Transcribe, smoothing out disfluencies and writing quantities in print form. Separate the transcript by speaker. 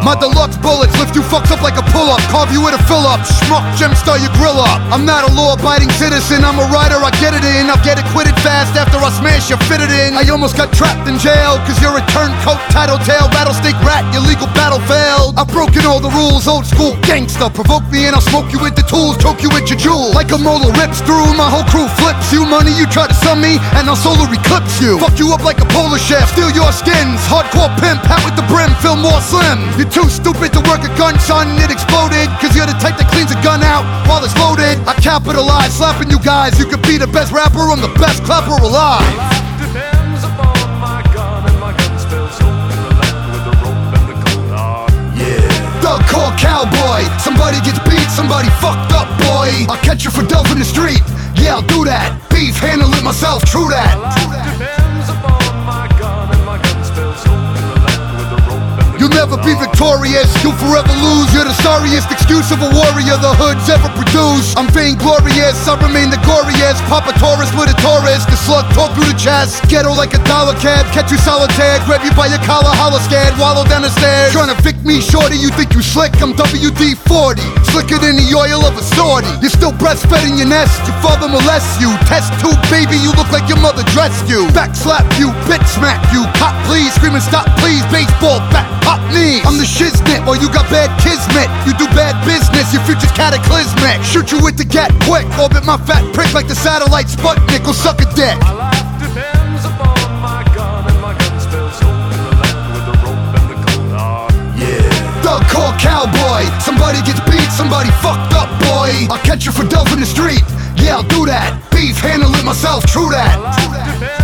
Speaker 1: My deluxe bullets lift you fucks up like a pull-up, carve you with a fill-up, schmuck, gem star your grill up. I'm not a law-abiding citizen, I'm a writer, I get it in. I'll get acquitted fast after I smash you, fit it in. I almost got trapped in jail, cause you're a turncoat, tattletale, rattlesnake rat, your legal battle failed. I've broken all the rules, old school gangster. Provoke me and I'll smoke you with the tools, choke you with your jewels. Like a molar rips through, my whole crew flips you. Money, you try to sum me, and I'll solar eclipse you. Fuck you up like a polar chef, steal your skins. Hardcore pimp, hat with the brim, feel more slim. You're too stupid to work a gun, son, it exploded. Cause you're the type that cleans a gun out while it's loaded. I capitalize, slapping you guys. You could be the best rapper, I'm the best clapper alive.
Speaker 2: Depends upon my gun, and my gun spills hope in the land with the rope and the cold hard.
Speaker 1: Thug call cowboy, somebody gets beat, somebody fucked up, boy. I'll catch you for Delph in the street, yeah, I'll do that. Beef, handle it myself, true that.
Speaker 2: Depends upon my gun, and my gun spills hope in the land with the rope and the
Speaker 1: You'll never be victorious, you'll forever lose. You're the sorriest excuse of a warrior the hood's ever produced. I'm vainglorious, I remain the goriest. Papa Taurus with a Taurus, the slug tore through the chest. Ghetto like a dollar cab, catch you solitaire. Grab you by your collar, holler scared, wallow down the stairs. Tryna vic me shorty, you think you slick, I'm WD-40. Slicker than the oil of a sword. You're still breastfed in your nest, your father molests you. Test tube baby, you look like your mother dressed you. Back slap you, bitch smack you. Cop please, screaming stop please. Baseball bat, pop knee. I'm the shiznit, or you got bad kismet. You do bad business, your future's cataclysmic. Shoot you with the gat quick, orbit my fat prick like the satellite Sputnik, or suck a dick.
Speaker 2: My life depends upon my gun, and my gun spills hope in the land with the rope and the cold hard.
Speaker 1: Thug call cowboy, somebody gets beat, somebody fucked up, boy. I'll catch you for Delph in the street, yeah, I'll do that. Beef, handle it myself, true that.
Speaker 2: My life depends